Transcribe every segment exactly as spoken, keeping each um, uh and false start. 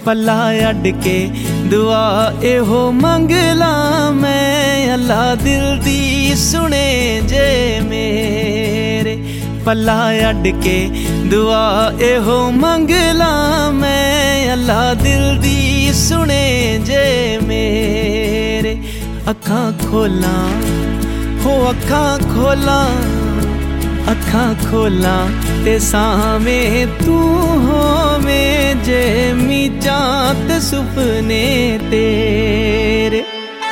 पला अड के दुआ एहो मंगला मैं, अल्लाह दिल दी सुने जे मेरे। पला अड के दुआ एहो मंगला मैं, अल्लाह दिल दी सुने जे मेरे। अखां खोला हो अखां खोला, अखां खोला ते सामे तू होवें जे मीचां ते सुपने तेरे।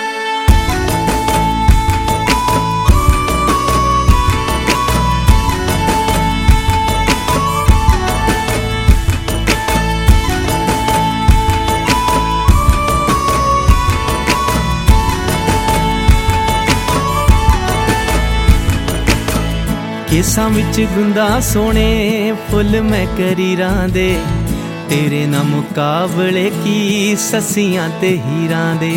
केसां विच गुंदा सोने फुल मैं करीरां दे, तेरे ना मुकाबले की ससियां ते हीरां दे।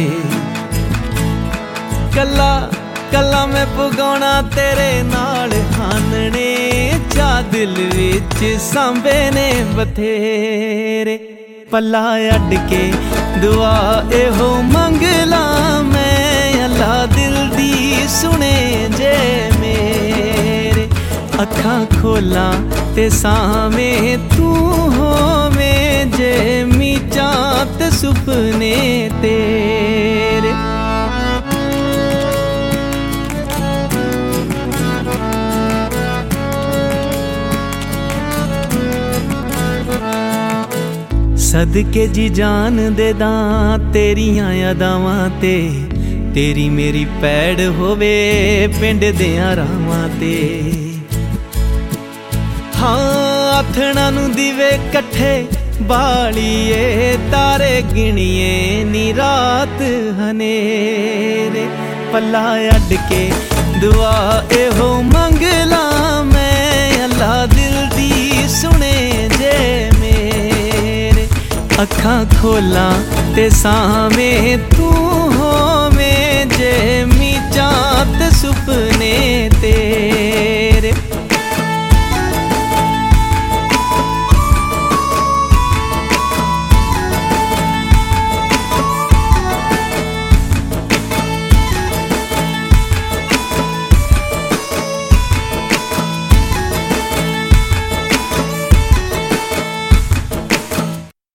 कला कला मैं पुगाउणा तेरे नाल हानने, चा दिल विच सांभे ने बथेरे। पला अड के दुआ एहो मंगला मैं, अल्लाह दिल दी सुने जे मेरे। अखां खोला ते सामे तू होवें जे मीचां ते सुपने तेरे। सदके जी जान दे दां तेरियां यादावां ते, तेरी मेरी पैड़ होवे पिंड देयां रावां ते। हाँ आथणा नू दीवे कट्ठे बालिए, तारे गिणिए नी रात हनेरे। पला अड के दुआ एहो मंगला मैं, अल्लाह दिल दी सुने जे मेरे। अखां खोला ते सामे तू होवें जे मीचां ते सुपने तेरे।